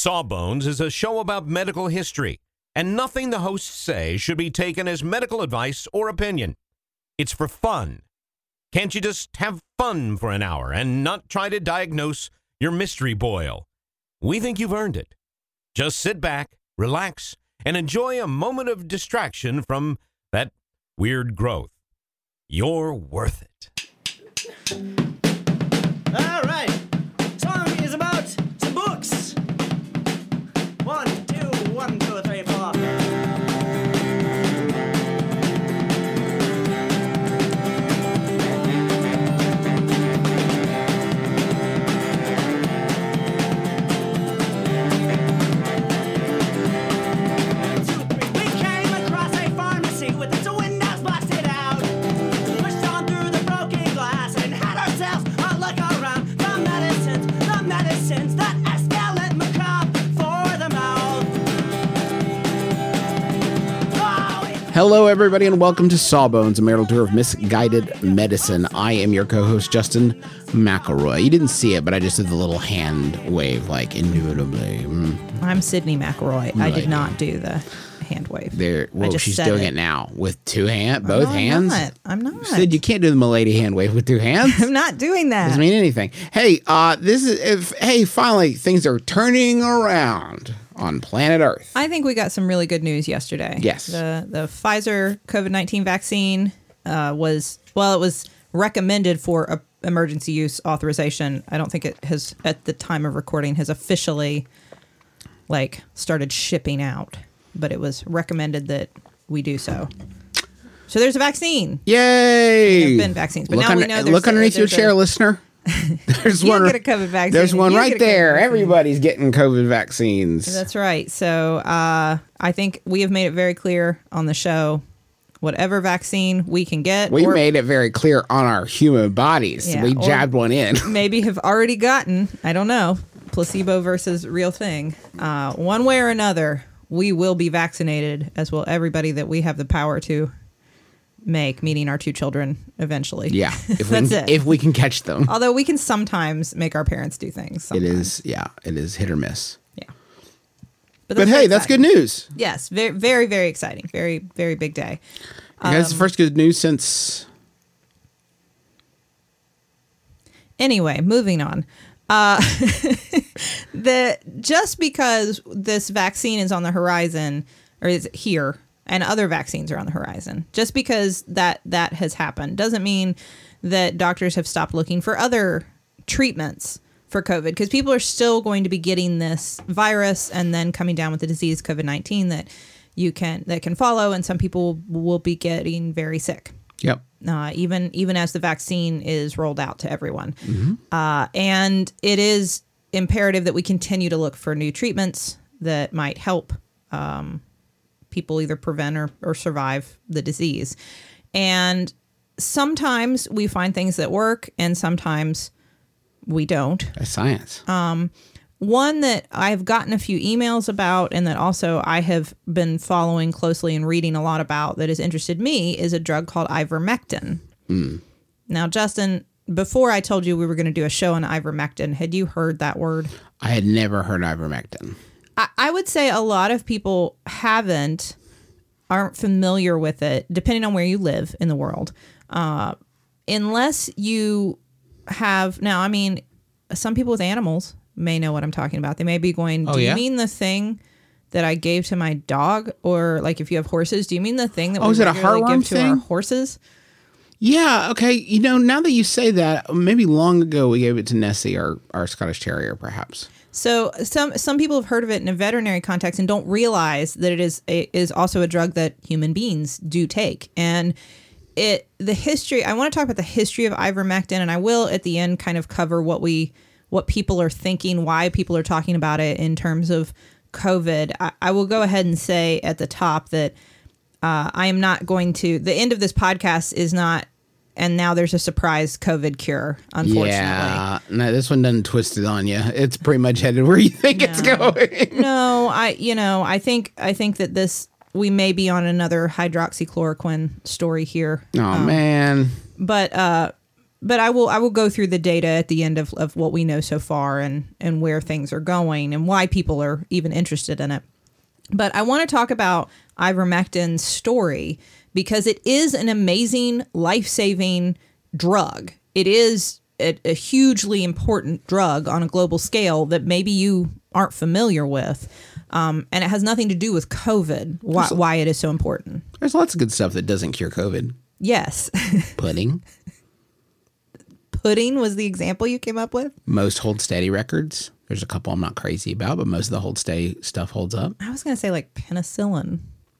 Sawbones is a show about medical history, and nothing the hosts say should be taken as medical advice or opinion. It's for fun. Can't you just have fun for an hour and not try to diagnose your mystery boil? We think you've earned it. Just sit back, relax, and enjoy a moment of distraction from that weird growth. You're worth it. All right. Song is about some books. 1, 2, 1, 2, 3, 4. Hello, everybody, and welcome to Sawbones, a marital tour of misguided medicine. I am your co-host, Justin McElroy. You didn't see it, but I just did the little hand wave, like, indubitably. I'm Sydney McElroy. I did not do the hand wave. She's doing it now with two hands, both hands. I'm not. Sid, you can't do the milady hand wave with two hands. I'm not doing that. Doesn't mean anything. Hey, finally, things are turning around on planet Earth. I think we got some really good news yesterday. Yes. The Pfizer COVID-19 vaccine was recommended for emergency use authorization. I don't think it has, at the time of recording, has officially started shipping out, but it was recommended that we do so. So there's a vaccine. Yay! There have been vaccines, but now we know there's look underneath your chair, listener. There's one. Get a COVID vaccine. There's one right there. Everybody's getting COVID vaccines. That's right. So I think we have made it very clear on the show, whatever vaccine we can get. We made it very clear on our human bodies. Yeah, we jabbed one in. Maybe have already gotten, I don't know, placebo versus real thing. One way or another, we will be vaccinated, as will everybody that we have the power to make, meeting our 2 children eventually. Yeah, if we can catch them. Although we can sometimes make our parents do things. Sometimes. It is hit or miss. Yeah. But hey, that's good news. Yes, very, very, very exciting. Very, very big day. That's the first good news since... Anyway, moving on. Just because this vaccine is on the horizon, or is here, and other vaccines are on the horizon, just because that has happened doesn't mean that doctors have stopped looking for other treatments for COVID, because people are still going to be getting this virus and then coming down with the disease COVID-19 that can follow, and some people will be getting very sick. Yep. Even as the vaccine is rolled out to everyone. Mm-hmm. And it is imperative that we continue to look for new treatments that might help people either prevent or survive the disease. And sometimes we find things that work and sometimes we don't. That's science. One that I've gotten a few emails about and that also I have been following closely and reading a lot about that has interested me is a drug called ivermectin. Now, Justin, before I told you we were going to do a show on ivermectin, had you heard that word? I had never heard ivermectin. I would say a lot of people aren't familiar with it, depending on where you live in the world. Unless you have, some people with animals may know what I'm talking about. They may be going, do you mean the thing that I gave to my dog? Or if you have horses, do you mean the thing that we regularly give to our horses? Yeah, okay. Now that you say that, maybe long ago we gave it to Nessie, our Scottish Terrier, perhaps. So some people have heard of it in a veterinary context and don't realize that it is also a drug that human beings do take. And the history, I want to talk about the history of ivermectin, and I will at the end kind of cover what people are thinking, why people are talking about it in terms of COVID. I will go ahead and say at the top that I am not going to, the end of this podcast is not, and now there's a surprise COVID cure, unfortunately. Yeah, no, this one doesn't twist it on you. It's pretty much headed where you think it's going. No, I think that we may be on another hydroxychloroquine story here. Oh, man. But but I will go through the data at the end of what we know so far and where things are going and why people are even interested in it. But I want to talk about ivermectin's story because it is an amazing, life-saving drug. It is a hugely important drug on a global scale that maybe you aren't familiar with. And it has nothing to do with COVID, why it is so important. There's lots of good stuff that doesn't cure COVID. Yes. Pudding. Pudding was the example you came up with? Most hold steady records. There's a couple I'm not crazy about, but most of the hold steady stuff holds up. I was going to say like penicillin.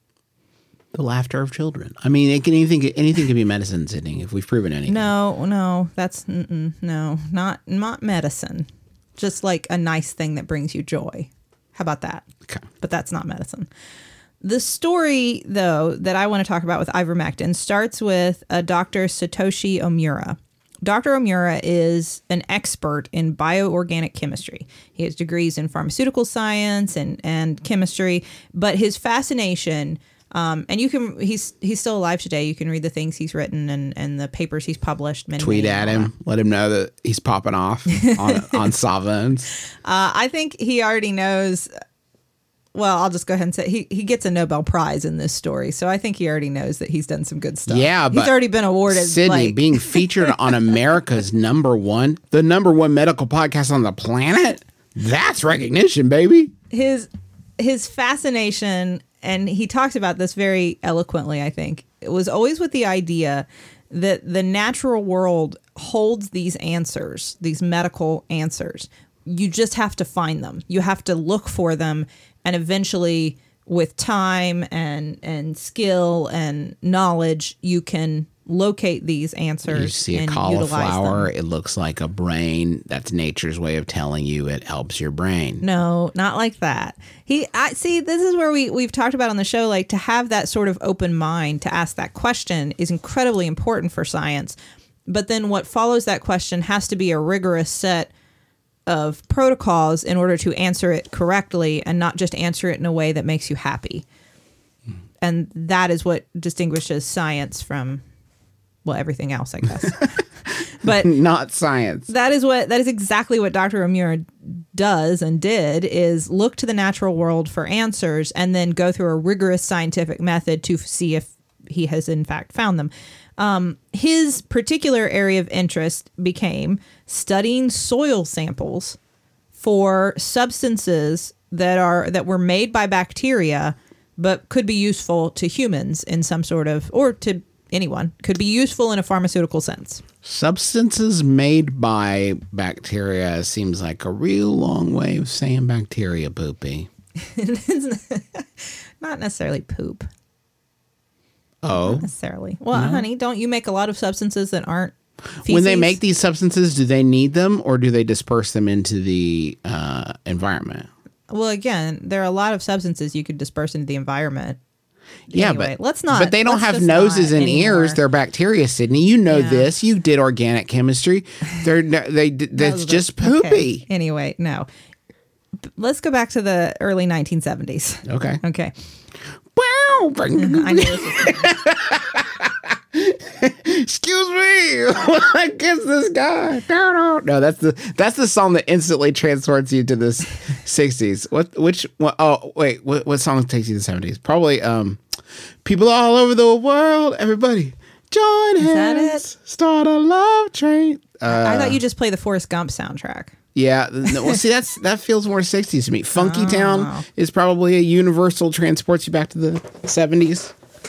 The laughter of children. I mean, anything can be medicine, Sydney, if we've proven anything. No, that's no, not medicine. Just like a nice thing that brings you joy. How about that? Okay. But that's not medicine. The story, though, that I want to talk about with ivermectin starts with a Dr. Satoshi Omura. Dr. Omura is an expert in bioorganic chemistry. He has degrees in pharmaceutical science and chemistry, but his fascination, and he's still alive today. You can read the things he's written and the papers he's published. Tweet at him. Let him know that he's popping off on Sawbones. I think he already knows. Well, I'll just go ahead and say he gets a Nobel Prize in this story. So I think he already knows that he's done some good stuff. Yeah, but he's already been awarded. Sydney, being featured on America's the number one medical podcast on the planet. That's recognition, baby. His fascination, and he talks about this very eloquently, I think, it was always with the idea that the natural world holds these answers, these medical answers. You just have to find them. You have to look for them. And eventually, with time and skill and knowledge, you can locate these answers. You see a cauliflower, it looks like a brain. That's nature's way of telling you it helps your brain. No, not like that. See, this is where we've talked about on the show, like to have that sort of open mind to ask that question is incredibly important for science. But then what follows that question has to be a rigorous set of protocols in order to answer it correctly and not just answer it in a way that makes you happy. And that is what distinguishes science from, well, everything else, I guess. But not science. That is exactly what Dr. Omura does and did, is look to the natural world for answers and then go through a rigorous scientific method to see if he has in fact found them. His particular area of interest became studying soil samples for substances that were made by bacteria but could be useful to humans in some sort of, or to anyone, could be useful in a pharmaceutical sense. Substances made by bacteria seems like a real long way of saying bacteria poopy. Not necessarily poop. Oh. Not necessarily. Well, honey, don't you make a lot of substances that aren't feces? When they make these substances, do they need them or do they disperse them into the environment? Well, again, there are a lot of substances you could disperse into the environment. Yeah, anyway, but let's not. But they don't have noses and ears. They're bacteria, Sydney. You know this. You did organic chemistry. That's just poopy. Okay. Anyway, no. Let's go back to the early 1970s. Okay. Okay. Wow. I knew this was Excuse me. What is this guy? No, that's the song that instantly transports you to the 60s. What song takes you to the 70s? Probably people all over the world. Everybody join hands. Start a love train. I thought you just play the Forrest Gump soundtrack. Yeah, well, see, that feels more 60s to me. Funky Town is probably a universal, transports you back to the 70s.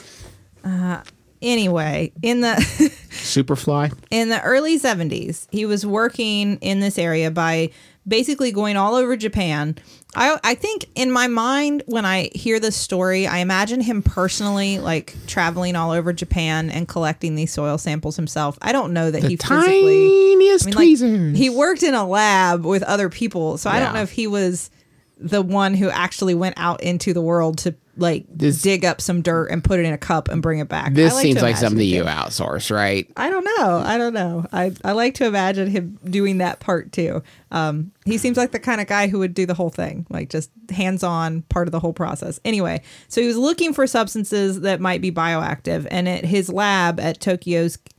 Anyway, in the Superfly. In the early 70s, he was working in this area by basically going all over Japan. I think in my mind, when I hear this story, I imagine him personally like traveling all over Japan and collecting these soil samples himself. I don't know that he physically. Tiniest tweezers. He worked in a lab with other people, so I don't know if he was the one who actually went out into the world to dig up some dirt and put it in a cup and bring it back. This seems like something you outsource, right? I don't know. I like to imagine him doing that part too. He seems like the kind of guy who would do the whole thing, like just hands-on part of the whole process. Anyway, so he was looking for substances that might be bioactive, and at his lab at Tokyo's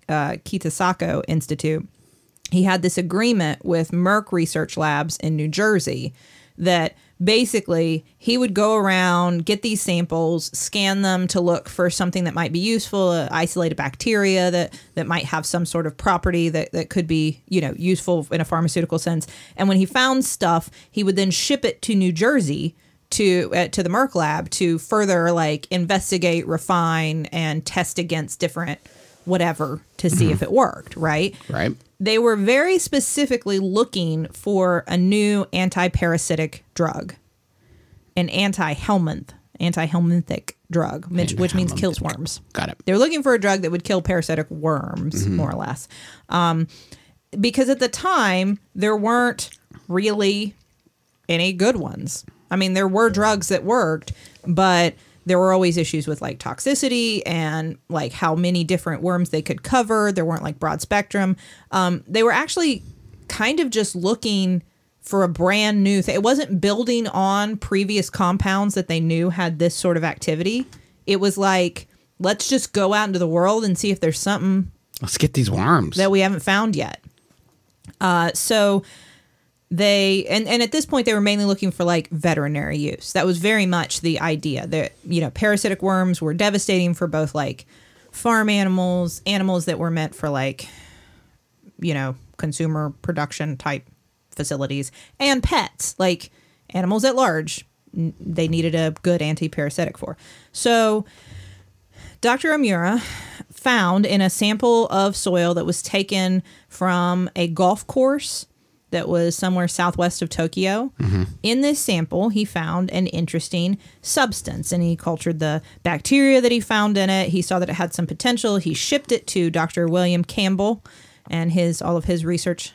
Kitasato Institute, he had this agreement with Merck Research Labs in New Jersey that basically he would go around, get these samples, scan them to look for something that might be useful, isolate a bacteria that might have some sort of property that could be, useful in a pharmaceutical sense. And when he found stuff, he would then ship it to New Jersey to the Merck lab to further investigate, refine, and test against different whatever to see if it worked, right? Right. They were very specifically looking for a new anti-parasitic drug, an anti-helminthic drug, which means kills worms. Got it. They were looking for a drug that would kill parasitic worms, more or less. Because at the time, there weren't really any good ones. I mean, there were drugs that worked, but there were always issues with toxicity and how many different worms they could cover. There weren't broad spectrum. They were actually kind of just looking for a brand new thing. It wasn't building on previous compounds that they knew had this sort of activity. It was let's just go out into the world and see if there's something. Let's get these worms that we haven't found yet. So they and at this point they were mainly looking for veterinary use. That was very much the idea that parasitic worms were devastating for both farm animals that were meant for consumer production type facilities, and pets, animals at large. They needed a good anti-parasitic for. So Dr. Omura found in a sample of soil that was taken from a golf course that was somewhere southwest of Tokyo. In this sample, he found an interesting substance, and he cultured the bacteria that he found in it. He saw that it had some potential. He shipped it to Dr. William Campbell and all of his research,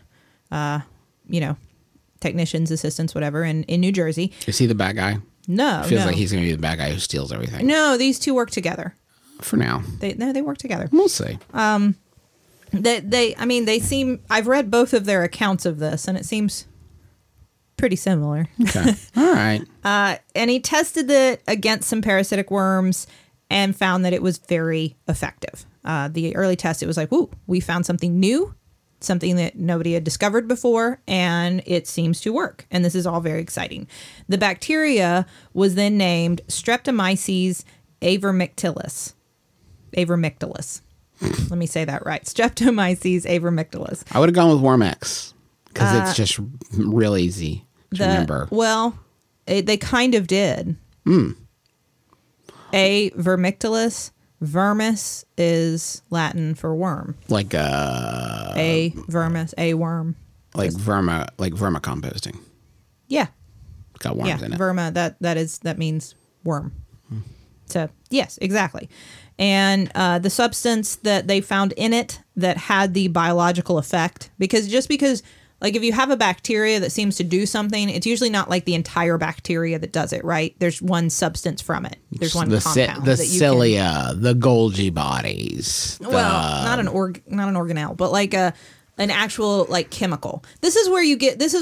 technicians, assistants, whatever, in New Jersey. Is he the bad guy? No, Feels like he's going to be the bad guy who steals everything. No, these two work together. For now. They work together. We'll see. They seem. I've read both of their accounts of this, and it seems pretty similar. Okay. All right. And he tested it against some parasitic worms and found that it was very effective. The early test, it was ooh, we found something new, something that nobody had discovered before, and it seems to work. And this is all very exciting. The bacteria was then named Streptomyces avermictilis. Let me say that right. Streptomyces avermictilis. I would have gone with Worm X because it's just real easy to remember. Well, they kind of did. Avermictilis. Vermis is Latin for worm. A vermis, a worm. Vermicomposting. Yeah. It's got worms in it. Verma, that means worm. So, yes, exactly. And the substance that they found in it that had the biological effect, because if you have a bacteria that seems to do something, it's usually not the entire bacteria that does it, right? There's one substance from it. There's one compound. The cilia, the Golgi bodies. Not an organelle, but an actual chemical. This is why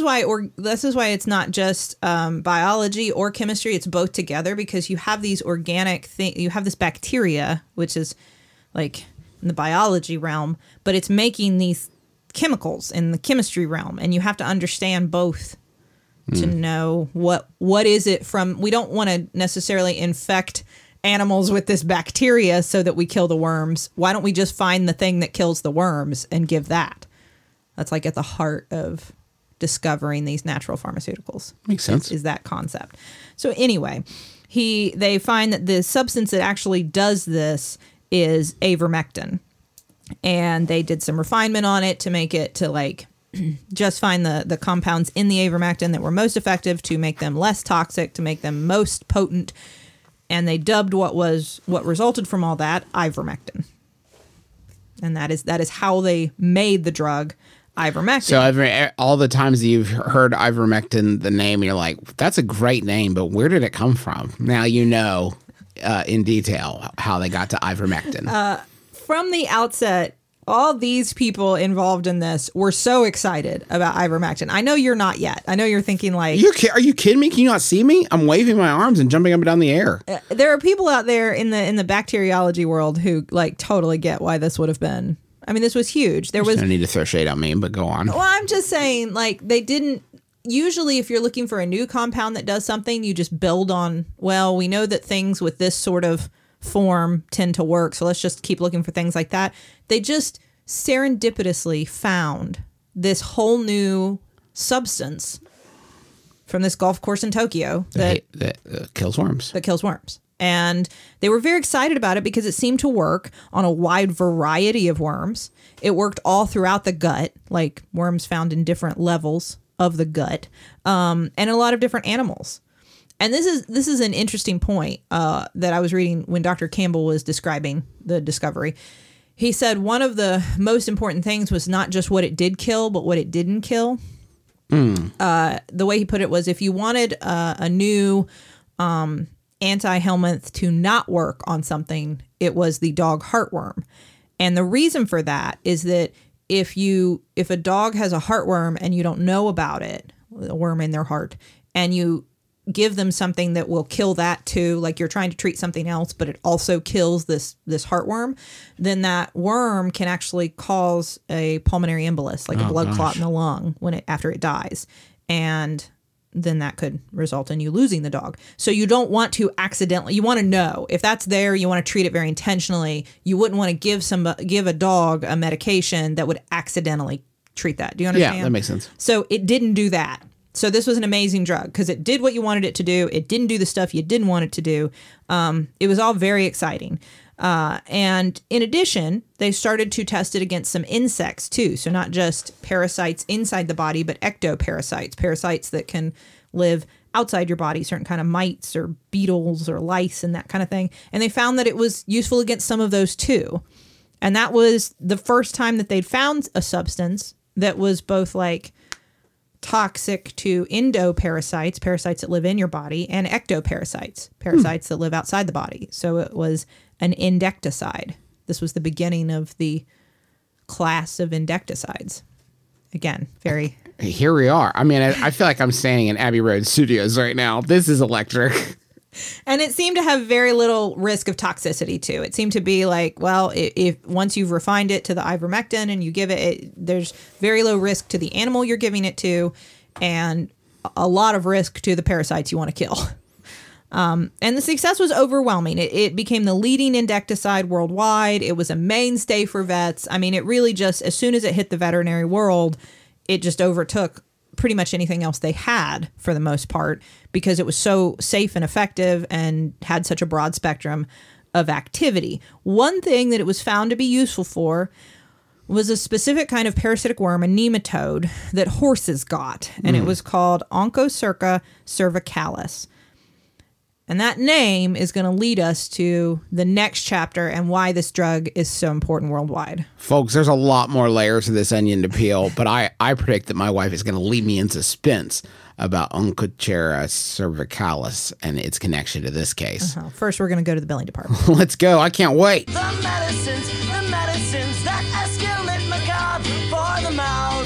it's not just biology or chemistry. It's both together, because you have these organic things. You have this bacteria, which is in the biology realm, but it's making these chemicals in the chemistry realm, and you have to understand both to know what is it from. We don't want to necessarily infect animals with this bacteria so that we kill the worms. Why don't we just find the thing that kills the worms and give that? That's at the heart of discovering these natural pharmaceuticals. Makes sense. Is that concept. So anyway, they find that the substance that actually does this is avermectin. And they did some refinement on it to make it to just find the compounds in the avermectin that were most effective, to make them less toxic, to make them most potent. And they dubbed what resulted from all that ivermectin. And that is how they made the drug ivermectin. So all the times that you've heard ivermectin, the name, you're like, that's a great name, but where did it come from? Now you know in detail how they got to ivermectin. From the outset, all these people involved in this were so excited about ivermectin. I know you're not yet. I know you're thinking are you kidding me? Can you not see me? I'm waving my arms and jumping up and down the air. There are people out there in the bacteriology world who totally get why this would have been I mean, this was huge. There was No need to throw shade on me, but go on. Well, I'm just saying, like, they didn't. Usually, if you're looking for a new compound that does something, you just build on, well, we know that things with this sort of form tend to work, so let's just keep looking for things like that. They just serendipitously found this whole new substance from this golf course in Tokyo that kills worms. That kills worms. And they were very excited about it because it seemed to work on a wide variety of worms. It worked all throughout the gut, like worms found in different levels of the gut, and a lot of different animals. And this is an interesting point that I was reading when Dr. Campbell was describing the discovery. He said one of the most important things was not just what it did kill, but what it didn't kill. The way he put it was, if you wanted a new anti-helminth to not work on something, it was the dog heartworm. And the reason for that is that if a dog has a heartworm and you don't know about it, a worm in their heart, and you give them something that will kill that too, like you're trying to treat something else, but it also kills this heartworm, then that worm can actually cause a pulmonary embolus, like a blood clot in the lung after it dies. And then that could result in you losing the dog. So you don't want to accidentally, you want to know if that's there, you want to treat it very intentionally. You wouldn't want to give a dog a medication that would accidentally treat that. Do you understand? Yeah, that makes sense. So it didn't do that. So this was an amazing drug because it did what you wanted it to do. It didn't do the stuff you didn't want it to do. It was all very exciting. And in addition, they started to test it against some insects too. So not just parasites inside the body, but ectoparasites, parasites that can live outside your body, certain kind of mites or beetles or lice and that kind of thing. And they found that it was useful against some of those too. And that was the first time that they'd found a substance that was both like toxic to endoparasites, parasites that live in your body, and ectoparasites, parasites that live outside the body. So it was an endecticide. This was the beginning of the class of endecticides. Again, very... Here we are. I mean, I feel like I'm standing in Abbey Road Studios right now. This is electric. And it seemed to have very little risk of toxicity too. It seemed to be like, well, if once you've refined it to the ivermectin and you give it, there's very low risk to the animal you're giving it to, and a lot of risk to the parasites you want to kill. And the success was overwhelming. It became the leading endecticide worldwide. It was a mainstay for vets. I mean, it really just, as soon as it hit the veterinary world, it just overtook pretty much anything else they had for the most part, because it was so safe and effective and had such a broad spectrum of activity. One thing that it was found to be useful for was a specific kind of parasitic worm, a nematode, that horses got, and it was called Onchocerca cervicalis. And that name is going to lead us to the next chapter and why this drug is so important worldwide. Folks, there's a lot more layers to this onion to peel, but I predict that my wife is going to leave me in suspense about Onchocerca cervicalis and its connection to this case. First, we're going to go to the billing department. Let's go. I can't wait. The medicines that escalate macabre for the mouth.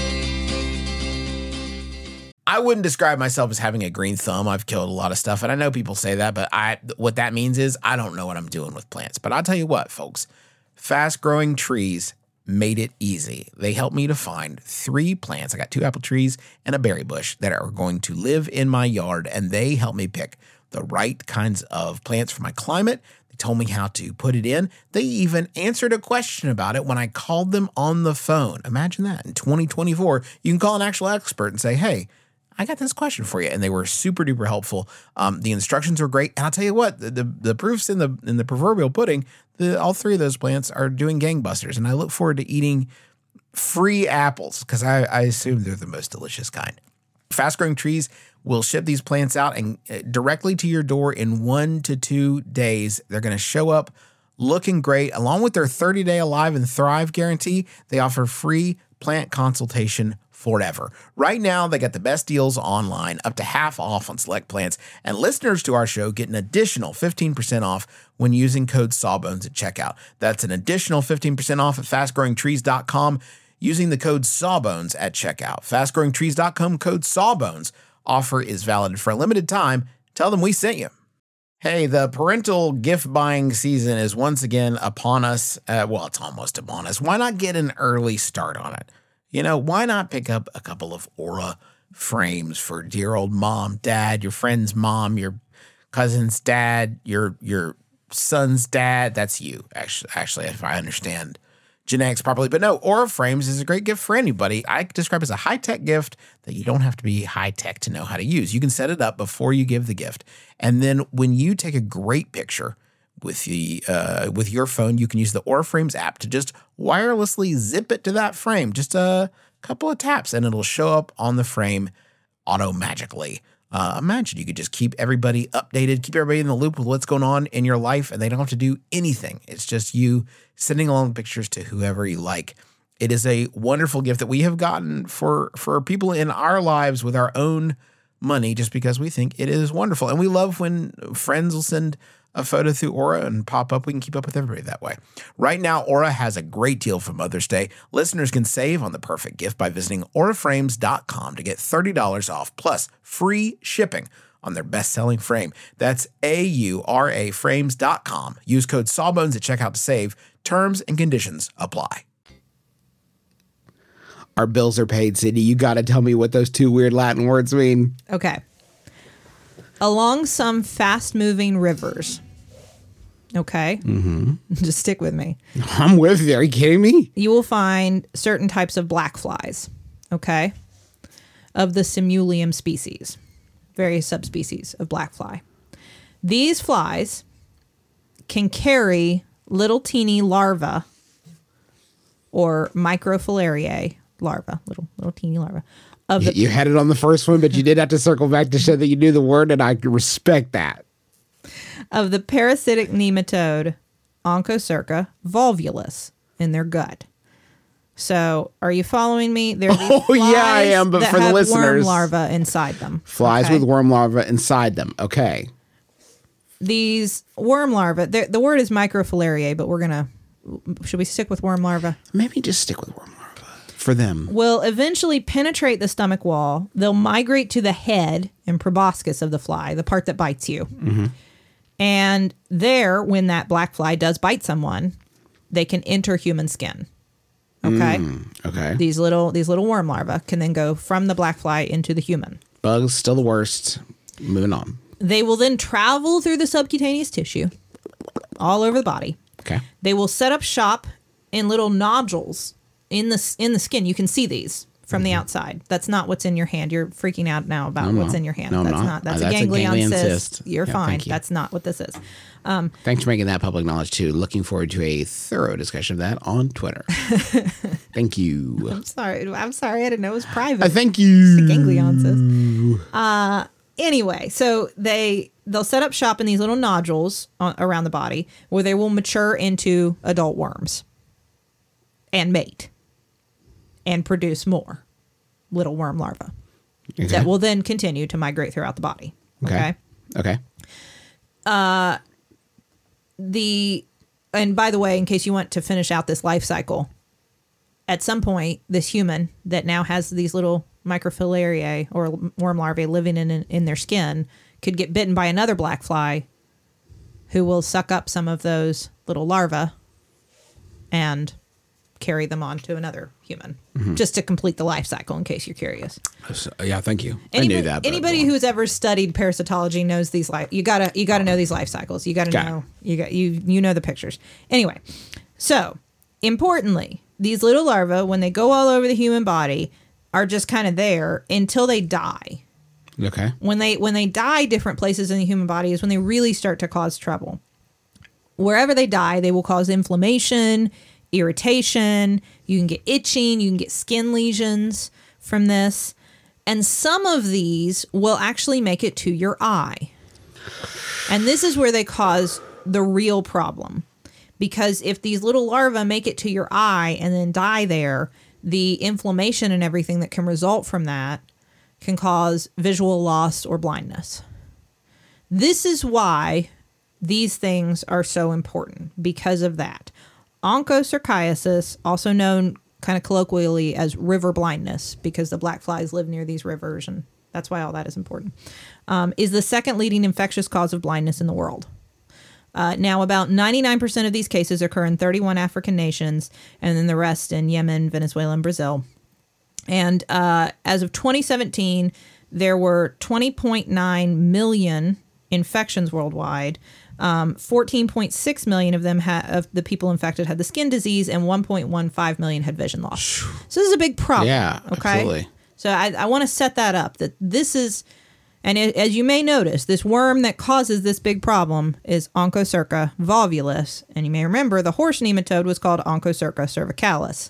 I wouldn't describe myself as having a green thumb. I've killed a lot of stuff, and I know people say that, but what that means is I don't know what I'm doing with plants. But I'll tell you what, folks, Fast Growing Trees made it easy. They helped me to find 3 plants. I got 2 apple trees and a berry bush that are going to live in my yard, and they helped me pick the right kinds of plants for my climate. They told me how to put it in. They even answered a question about it when I called them on the phone. Imagine that. In 2024, you can call an actual expert and say, hey, I got this question for you. And they were super duper helpful. The instructions were great. And I'll tell you what, the proof's in the proverbial pudding. All 3 of those plants are doing gangbusters. And I look forward to eating free apples because I assume they're the most delicious kind. Fast Growing Trees will ship these plants out and directly to your door in 1 to 2 days. They're going to show up looking great. Along with their 30-day Alive and Thrive guarantee, they offer free plant consultation forever. Right now, they got the best deals online, up to half off on select plants, and listeners to our show get an additional 15% off when using code Sawbones at checkout. That's an additional 15% off at fastgrowingtrees.com using the code Sawbones at checkout. Fastgrowingtrees.com, code Sawbones. Offer is valid for a limited time. Tell them we sent you. Hey, the parental gift buying season is once again upon us. Well, it's almost upon us. Why not get an early start on it? You know, why not pick up a couple of Aura frames for dear old mom, dad, your friend's mom, your cousin's dad, your son's dad? That's you, actually, if I understand genetics properly. But no, Aura frames is a great gift for anybody. I describe it as a high-tech gift that you don't have to be high-tech to know how to use. You can set it up before you give the gift. And then when you take a great picture with your phone, you can use the Aura Frames app to just wirelessly zip it to that frame. Just a couple of taps and it'll show up on the frame auto-magically. Imagine you could just keep everybody updated, keep everybody in the loop with what's going on in your life, and they don't have to do anything. It's just you sending along pictures to whoever you like. It is a wonderful gift that we have gotten for people in our lives with our own money, just because we think it is wonderful. And we love when friends will send a photo through Aura and pop up. We can keep up with everybody that way. Right now, Aura has a great deal for Mother's Day. Listeners can save on the perfect gift by visiting auraframes.com to get $30 off plus free shipping on their best-selling frame. That's AURA frames.com. Use code Sawbones at checkout to save. Terms and conditions apply. Our bills are paid, Sydney. You got to tell me what those two weird Latin words mean. Okay. Along some fast-moving rivers. Okay? Mm-hmm. Just stick with me. I'm with you. Are you kidding me? You will find certain types of black flies. Okay? Of the Simulium species. Various subspecies of black fly. These flies can carry little teeny larvae or microfilariae larvae, little teeny larvae. You had it on the first one, but you did have to circle back to show that you knew the word, and I respect that. Of the parasitic nematode Onchocerca volvulus in their gut. So, are you following me? There are these flies yeah, I am, but that for the have listeners, worm larvae inside them. Flies with worm larvae inside them. Okay. These worm larvae, the word is microfilariae, but should we stick with worm larvae? Maybe just stick with worm larvae for them. Will eventually penetrate the stomach wall. They'll migrate to the head and proboscis of the fly, the part that bites you. Mm-hmm. And there, when that black fly does bite someone, they can enter human skin. Okay? Okay. These little worm larvae can then go from the black fly into the human. Bugs, still the worst. Moving on. They will then travel through the subcutaneous tissue all over the body. Okay. They will set up shop in little nodules in the skin. You can see these from the outside. That's not what's in your hand. You're freaking out now about what's in your hand. No, that's not. That's That's a ganglion cyst. cyst. You're Yeah, fine. thank you. That's not what this is. Thanks for making that public knowledge, too. Looking forward to a thorough discussion of that on Twitter. Thank you. I'm sorry. I didn't know it was private. Thank you. It's a ganglion cyst. Anyway, so they'll set up shop in these little nodules around the body where they will mature into adult worms and mate and produce more little worm larvae that will then continue to migrate throughout the body. Okay. And by the way, in case you want to finish out this life cycle, at some point, this human that now has these little microfilariae or worm larvae living in their skin could get bitten by another black fly who will suck up some of those little larvae and carry them on to another human, just to complete the life cycle, in case you're curious. Yeah, thank you. I knew that. Anybody who's ever studied parasitology knows these you gotta know these life cycles. You gotta know you know the pictures. Anyway, so importantly, these little larvae, when they go all over the human body, are just kind of there until they die. Okay. When they die different places in the human body is when they really start to cause trouble. Wherever they die, they will cause inflammation, irritation, you can get itching, you can get skin lesions from this. And some of these will actually make it to your eye. And this is where they cause the real problem. Because if these little larvae make it to your eye and then die there, the inflammation and everything that can result from that can cause visual loss or blindness. This is why these things are so important, because of that. Onchocerciasis, also known kind of colloquially as river blindness, because the black flies live near these rivers and That's why all that is important. Is the second leading infectious cause of blindness in the world. Now, about 99% of these cases occur in 31 African nations, and then the rest in Yemen, Venezuela, and Brazil. And as of 2017, there were 20.9 million infections worldwide. 14.6 million of them of the people infected had the skin disease, and 1.15 million had vision loss. So this is a big problem. Yeah, okay? absolutely. So I want to set that up, that this is, and as you may notice, this worm that causes this big problem is Onchocerca volvulus. And you may remember the horse nematode was called Onchocerca cervicalis.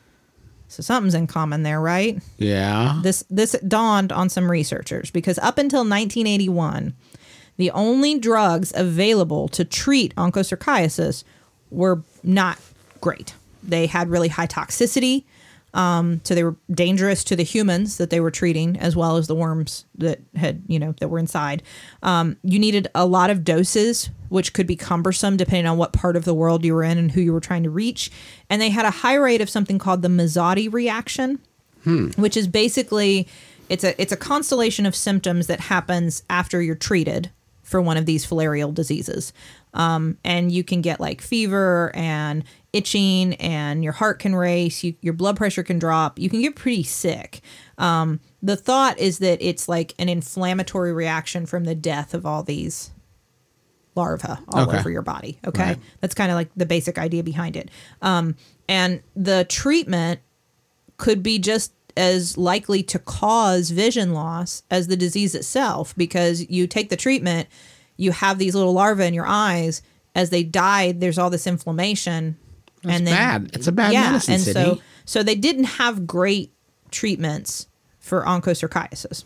So something's in common there, right? Yeah. This dawned on some researchers because up until 1981, the only drugs available to treat onchocerciasis were not great. They had really high toxicity, so they were dangerous to the humans that they were treating, as well as the worms that that were inside. You needed a lot of doses, which could be cumbersome depending on what part of the world you were in and who you were trying to reach. And they had a high rate of something called the Mazzotti reaction, which is basically it's a constellation of symptoms that happens after you're treated for one of these filarial diseases. And you can get like fever and itching, and your heart can race, your blood pressure can drop, you can get pretty sick. The thought is that it's like an inflammatory reaction from the death of all these larvae all over your body. Okay. Right. That's kind of like the basic idea behind it. And the treatment could be just as likely to cause vision loss as the disease itself, because you take the treatment, you have these little larvae in your eyes. As they died, there's all this inflammation. That's bad. It's a bad medicine, and Sydney. so they didn't have great treatments for onchocerciasis.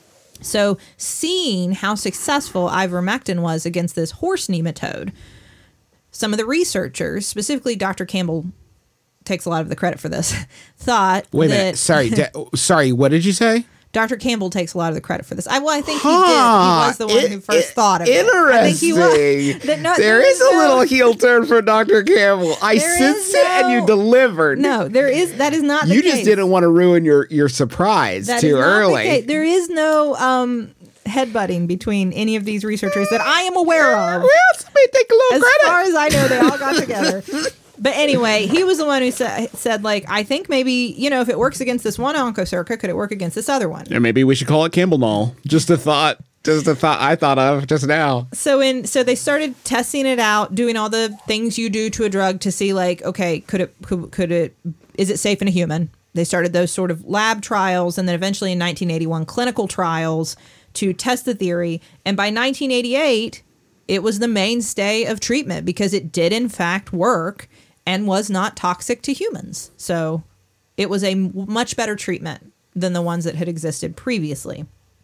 So seeing how successful ivermectin was against this horse nematode, some of the researchers, specifically Dr. Campbell takes a lot of the credit for this, thought Wait a that... minute. Sorry. Sorry, what did you say? Dr. Campbell takes a lot of the credit for this. I think he did. He was the one who first thought of it. Interesting. I think he was. There is a little heel turn for Dr. Campbell. I There sensed is it and you no- delivered. No, that is not the You case. just didn't want to ruin your surprise That too is not the early. case. There is no headbutting between any of these researchers that I am aware of. Well, somebody take a little As credit. far as I know, they all got together. But anyway, he was the one who said, like, I think maybe, if it works against this one onchocerca, could it work against this other one? Or maybe we should call it Campbell Null. Just a thought I thought of just now. So they started testing it out, doing all the things you do to a drug to see, like, okay, is it safe in a human? They started those sort of lab trials, and then eventually in 1981, clinical trials to test the theory. And by 1988, it was the mainstay of treatment because it did in fact work and was not toxic to humans. So it was a much better treatment than the ones that had existed previously.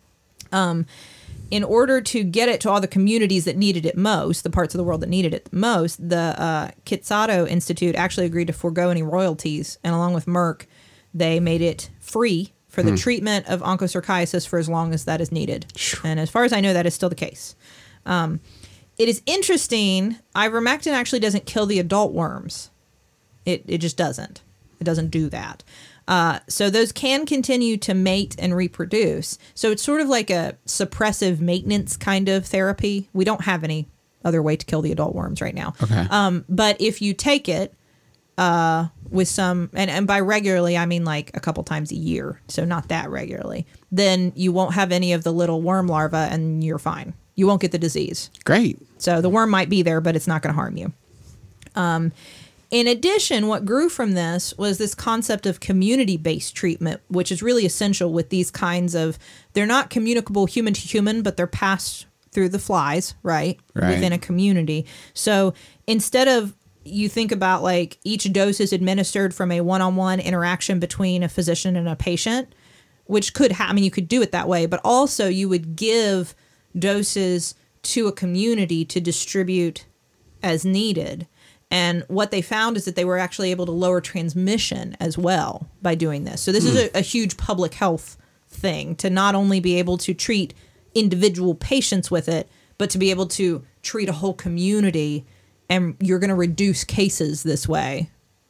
In order to get it to all the communities that needed it most, the parts of the world that needed it the most, the Quetzalcoatl Institute actually agreed to forego any royalties. And along with Merck, they made it free for the treatment of onchocerciasis for as long as that is needed. And as far as I know, that is still the case. It is interesting, ivermectin actually doesn't kill the adult worms. It just doesn't. It doesn't do that. So those can continue to mate and reproduce. So it's sort of like a suppressive maintenance kind of therapy. We don't have any other way to kill the adult worms right now. Okay. But if you take it with some, and by regularly, I mean like a couple times a year, so not that regularly, then you won't have any of the little worm larvae and you're fine. You won't get the disease. Great. So the worm might be there, but it's not going to harm you. In addition, what grew from this was this concept of community-based treatment, which is really essential with these kinds of, they're not communicable human to human, but they're passed through the flies, right? Within a community. So instead of, you think about like each dose is administered from a one-on-one interaction between a physician and a patient, which could you could do it that way, but also you would give doses to a community to distribute as needed. And what they found is that they were actually able to lower transmission as well by doing this. So this is a huge public health thing, to not only be able to treat individual patients with it, but to be able to treat a whole community. And you're going to reduce cases this way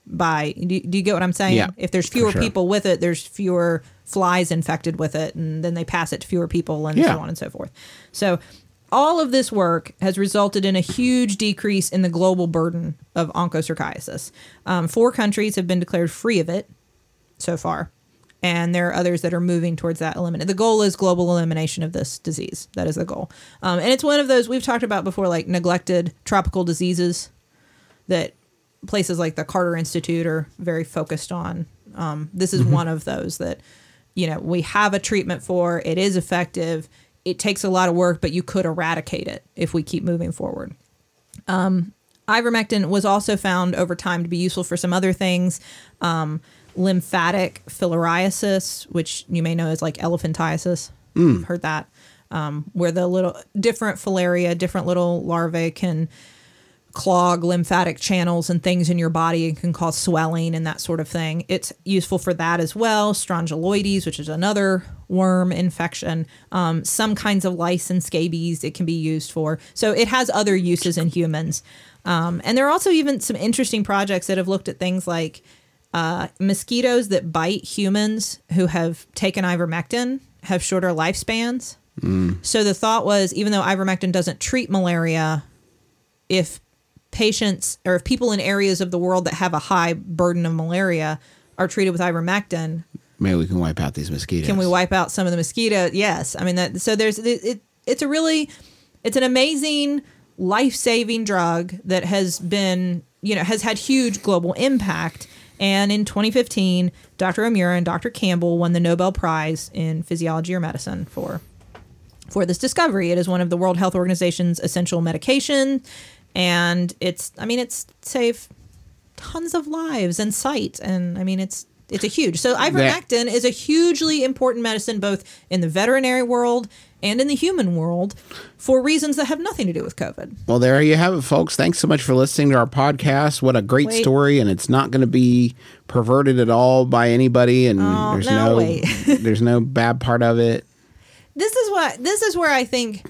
by. Do you get what I'm saying? Yeah, If there's fewer for sure. people with it, there's fewer flies infected with it, and then they pass it to fewer people, and Yeah. so on and so forth. So all of this work has resulted in a huge decrease in the global burden of onchocerciasis. 4 countries have been declared free of it so far, and there are others that are moving towards that elimination. The goal is global elimination of this disease. That is the goal. And it's one of those we've talked about before, like neglected tropical diseases that places like the Carter Institute are very focused on. This is one of those that, we have a treatment for. It is effective. It takes a lot of work, but you could eradicate it if we keep moving forward. Ivermectin was also found over time to be useful for some other things. Lymphatic filariasis, which you may know as like elephantiasis. I've heard that. Where the little different filaria, different little larvae can clog lymphatic channels and things in your body and can cause swelling and that sort of thing. It's useful for that as well. Strongyloides, which is another worm infection. Some kinds of lice and scabies it can be used for. So it has other uses in humans. And there are also even some interesting projects that have looked at things like mosquitoes that bite humans who have taken ivermectin have shorter lifespans. So the thought was, even though ivermectin doesn't treat malaria, if patients or if people in areas of the world that have a high burden of malaria are treated with ivermectin, Maybe we can wipe out these mosquitoes. can we wipe out some of the mosquitoes? Yes. I mean, it's an amazing life-saving drug that has been, has had huge global impact. And in 2015, Dr. Omura and Dr. Campbell won the Nobel Prize in Physiology or Medicine for this discovery. It is one of the World Health Organization's essential medications, and it's saved tons of lives and sight, and it's a huge. So ivermectin is a hugely important medicine both in the veterinary world and in the human world for reasons that have nothing to do with COVID. Well, there you have it, folks. Thanks so much for listening to our podcast. What a great story, and it's not going to be perverted at all by anybody, and there's no bad part of it. This is where I think,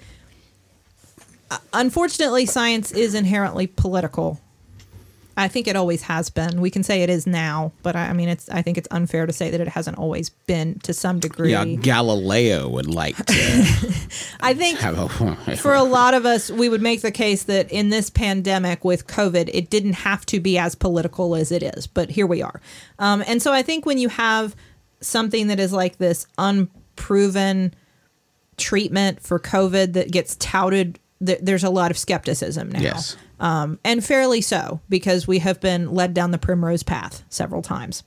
unfortunately, science is inherently political. I think it always has been. We can say it is now, but I think it's unfair to say that it hasn't always been to some degree. Yeah, Galileo would like to. I think for a lot of us, we would make the case that in this pandemic with COVID, it didn't have to be as political as it is, but here we are. And so I think when you have something that is like this unproven treatment for COVID that gets touted, there's a lot of skepticism now. Yes. And fairly so, because we have been led down the primrose path several times.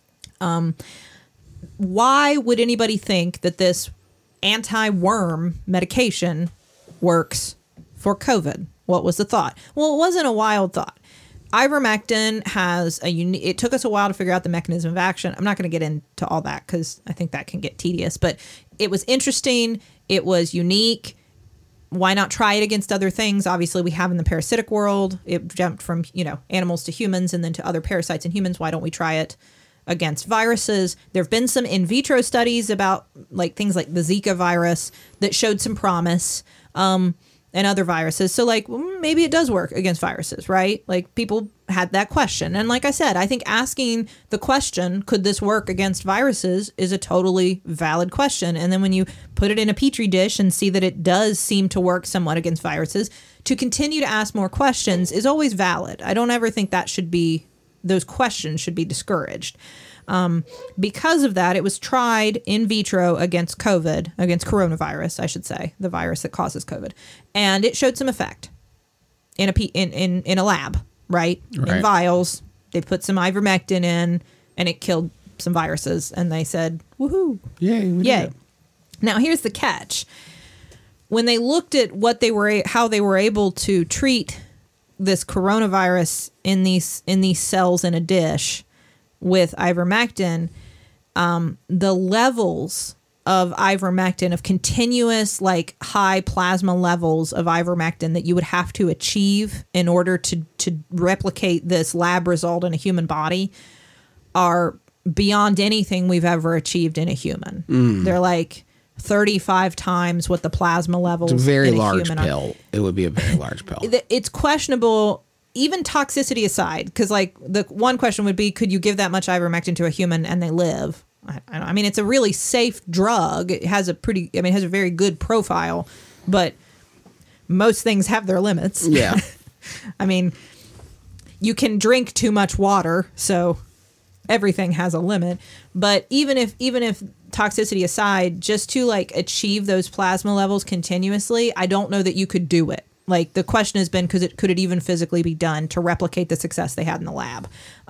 Why would anybody think that this anti-worm medication works for COVID? What was the thought? Well, it wasn't a wild thought. Ivermectin has it took us a while to figure out the mechanism of action. I'm not going to get into all that because I think that can get tedious, but it was interesting. It was unique. Why not try it against other things? Obviously, we have in the parasitic world. It jumped from, animals to humans and then to other parasites in humans. Why don't we try it against viruses? There have been some in vitro studies about things like the Zika virus that showed some promise, and other viruses. So maybe it does work against viruses, right? People had that question. And like I said, I think asking the question, could this work against viruses, is a totally valid question. And then when you put it in a petri dish and see that it does seem to work somewhat against viruses, to continue to ask more questions is always valid. I don't ever think those questions should be discouraged. Because of that, it was tried in vitro against coronavirus, I should say, the virus that causes COVID, and it showed some effect in a lab, right? In vials. They put some ivermectin in, and it killed some viruses, and they said, "Woohoo! Yay!" Now here's the catch: when they looked at how they were able to treat this coronavirus in these cells in a dish with ivermectin, the levels of ivermectin, of continuous high plasma levels of ivermectin that you would have to achieve in order to replicate this lab result in a human body, are beyond anything we've ever achieved in a human. They're 35 times what the plasma levels. It's a very in a large human pill. It would be a very large pill. It's questionable even toxicity aside, because like the one question would be, could you give that much ivermectin to a human and they live? I mean, it's a really safe drug. It has a it has a very good profile, but most things have their limits. Yeah. I mean, you can drink too much water, so everything has a limit. But even if toxicity aside, just to like achieve those plasma levels continuously, I don't know that you could do it. Like the question has been, could it even physically be done to replicate the success they had in the lab?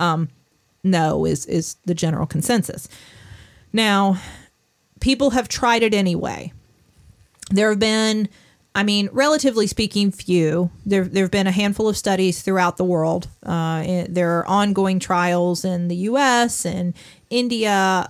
No, is the general consensus. Now, people have tried it anyway. There have been, I mean, relatively speaking, few. There have been a handful of studies throughout the world. There are ongoing trials in the U.S. and India,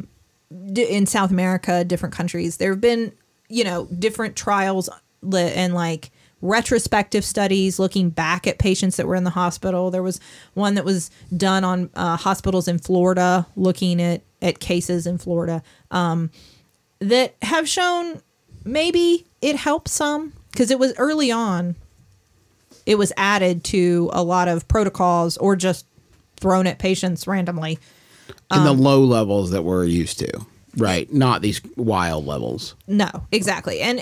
in South America, different countries. There have been, different trials and like retrospective studies looking back at patients that were in the hospital. There was one that was done on hospitals in Florida, looking at cases in Florida that have shown maybe it helps some, because it was early on. It was added to a lot of protocols or just thrown at patients randomly. In the low levels that we're used to. Right. Not these wild levels. No, exactly. And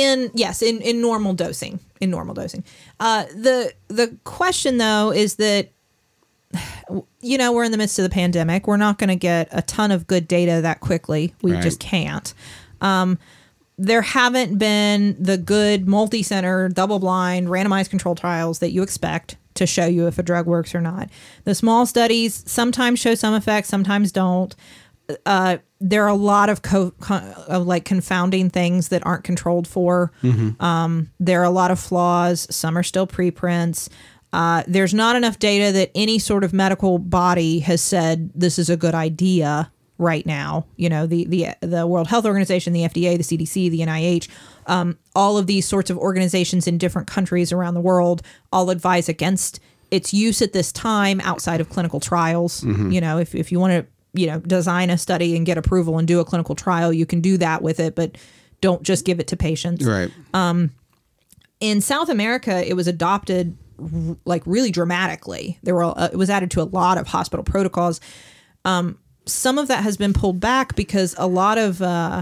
in normal dosing. In normal dosing. The question though is that, we're in the midst of the pandemic. We're not going to get a ton of good data that quickly. We just can't. There haven't been the good multi-center, double-blind, randomized control trials that you expect to show you if a drug works or not. The small studies sometimes show some effects, sometimes don't. There are a lot of confounding things that aren't controlled for. Mm-hmm. There are a lot of flaws. Some are still preprints. There's not enough data that any sort of medical body has said this is a good idea right now. The World Health Organization, the FDA, the CDC, the NIH, all of these sorts of organizations in different countries around the world all advise against its use at this time outside of clinical trials. Mm-hmm. If you want to, design a study and get approval and do a clinical trial, you can do that with it, but don't just give it to patients. Right. In South America, it was adopted like really dramatically. It was added to a lot of hospital protocols. Some of that has been pulled back because a lot of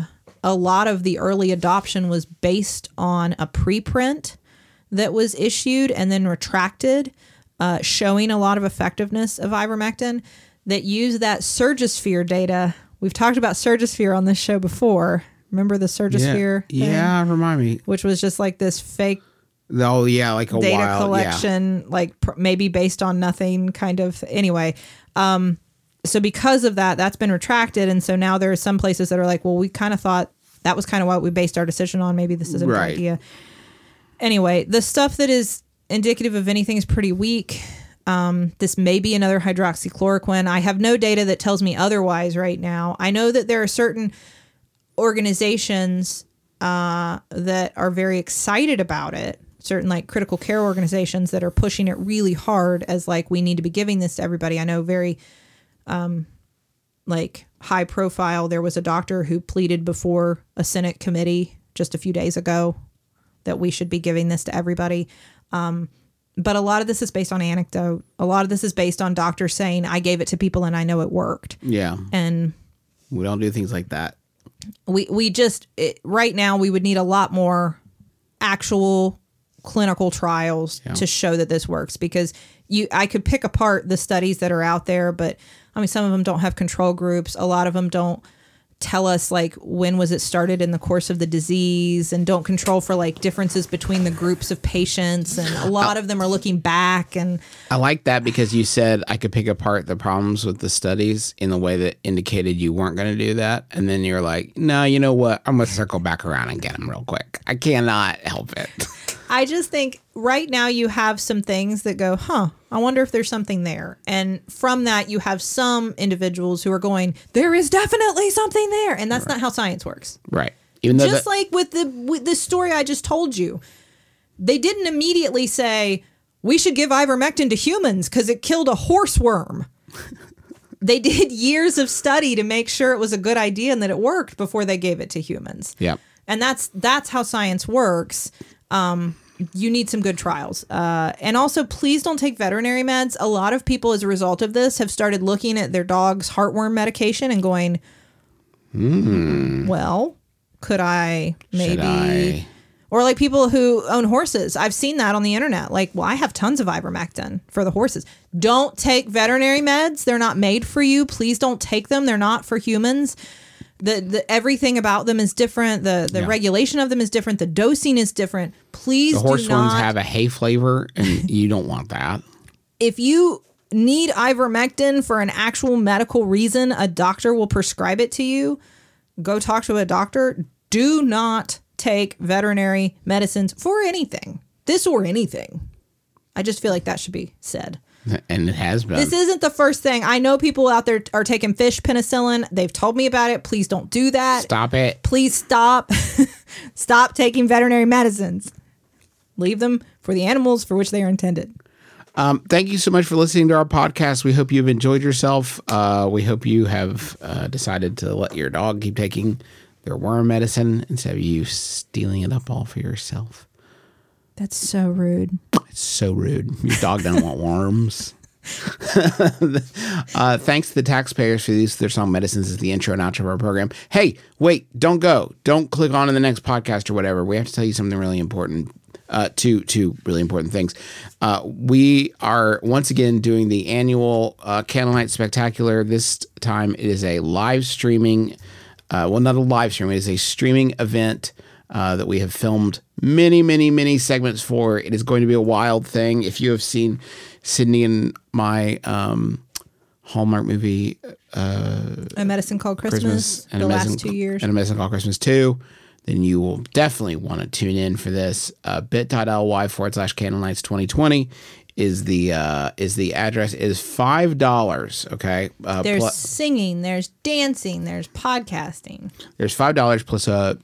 the early adoption was based on a preprint that was issued and then retracted, showing a lot of effectiveness of ivermectin, that used that Surgisphere data. We've talked about Surgisphere on this show before. Remember the Surgisphere thing? Yeah, remind me. Which was just like this fake like a data wild collection, like maybe based on nothing kind of. Anyway, so because of that, that's been retracted. And so now there are some places that are like, well, we kind of thought that was kind of what we based our decision on. Maybe this isn't a good idea. Anyway, the stuff that is indicative of anything is pretty weak. This may be another hydroxychloroquine. I have no data that tells me otherwise right now. I know that there are certain organizations that are very excited about it. Certain like critical care organizations that are pushing it really hard as like, we need to be giving this to everybody. I know very like high profile. There was a doctor who pleaded before a Senate committee just a few days ago that we should be giving this to everybody. But a lot of this is based on anecdote. A lot of this is based on doctors saying, I gave it to people and I know it worked. Yeah. And we don't do things like that. Right now we would need a lot more actual clinical trials to show that this works, because I could pick apart the studies that are out there, but I mean, some of them don't have control groups. A lot of them don't tell us like when was it started in the course of the disease, and don't control for like differences between the groups of patients, and a lot of them are looking back. And I like that, because you said I could pick apart the problems with the studies in the way that indicated you weren't going to do that, and then you're like, no, you know what, I'm going to circle back around and get them real quick. I cannot help it. I just think right now you have some things that go, I wonder if there's something there. And from that, you have some individuals who are going, there is definitely something there. And that's not how science works. Right. Even though just like with the story I just told you, they didn't immediately say, we should give ivermectin to humans because it killed a horseworm. They did years of study to make sure it was a good idea and that it worked before they gave it to humans. Yeah. And that's how science works. you need some good trials. And also, please don't take veterinary meds. A lot of people, as a result of this, have started looking at their dog's heartworm medication and going, well, could I maybe... Should I? Or like people who own horses. I've seen that on the internet. Like, well, I have tons of ivermectin for the horses. Don't take veterinary meds. They're not made for you. Please don't take them. They're not for humans. The everything about them is different. The regulation of them is different. The dosing is different. Please The horse do not. ones have a hay flavor, and you don't want that. If you need ivermectin for an actual medical reason, a doctor will prescribe it to you. Go talk to a doctor. Do not take veterinary medicines for anything. This or anything. I just feel like that should be said. And it has been. This isn't the first thing. I know people out there are taking fish penicillin. They've told me about it. Please don't do that. Stop it. Please stop. Stop taking veterinary medicines. Leave them for the animals for which they are intended. Thank you so much for listening to our podcast. We hope you've enjoyed yourself. We hope you have decided to let your dog keep taking their worm medicine instead of you stealing it up all for yourself. That's so rude. It's so rude. Your dog doesn't want worms. Thanks to the taxpayers for the use of their song Medicines as the intro and outro of our program. Hey, wait, don't go. Don't click on to the next podcast or whatever. We have to tell you something really important. Two really important things. We are once again doing the annual Candlelight Spectacular. This time it is a live streaming, well, not a live stream. It is a streaming event that we have filmed many segments for. It is going to be a wild thing. If you have seen Sydney and my Hallmark movie, A Medicine Called Christmas, and the last 2 years. and A Medicine Called Christmas 2, then you will definitely want to tune in for this. bit.ly/candlelights 2020 is the address. It is $5. Okay. There's singing, there's dancing, there's podcasting. There's $5 plus a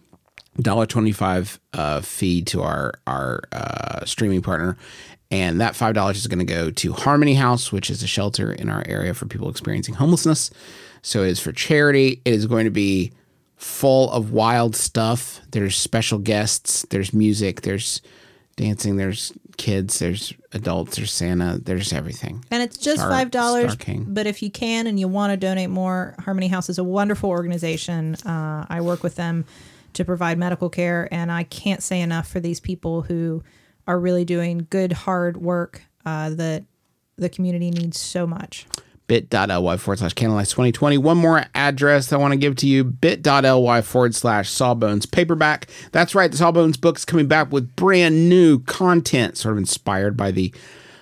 $1.25 fee to our streaming partner. And that $5 is going to go to Harmony House, which is a shelter in our area for people experiencing homelessness. So it is for charity. It is going to be full of wild stuff. There's special guests. There's music. There's dancing. There's kids. There's adults. There's Santa. There's everything. And it's just Star $5. King. But if you can and you want to donate more, Harmony House is a wonderful organization. I work with them to provide medical care. And I can't say enough for these people who are really doing good, hard work that the community needs so much. bit.ly/candlelights 2020. One more address I want to give to you, bit.ly/Sawbones paperback. That's right, the Sawbones book is coming back with brand new content, sort of inspired by the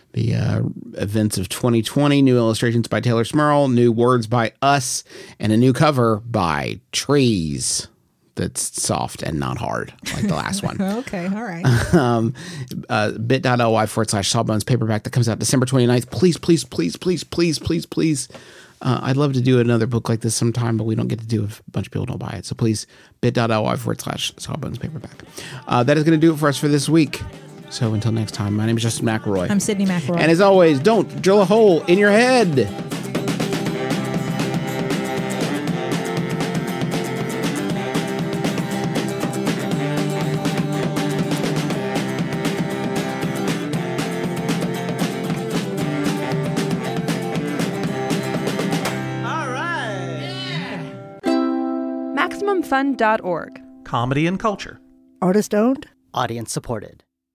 events of 2020. New illustrations by Taylor Smurl, new words by us, and a new cover by Trees. That's soft and not hard like the last one. Okay, all right. bit.ly/Sawbones paperback that comes out December 29th. Please. I'd love to do another book like this sometime, but we don't get to do it if a bunch of people don't buy it. So please, bit.ly/Sawbones paperback. That is going to do it for us for this week. So until next time, my name is Justin McElroy. I'm Sydney McElroy. And as always, don't drill a hole in your head. MaximumFun.org. Comedy and culture. Artist owned. Audience supported.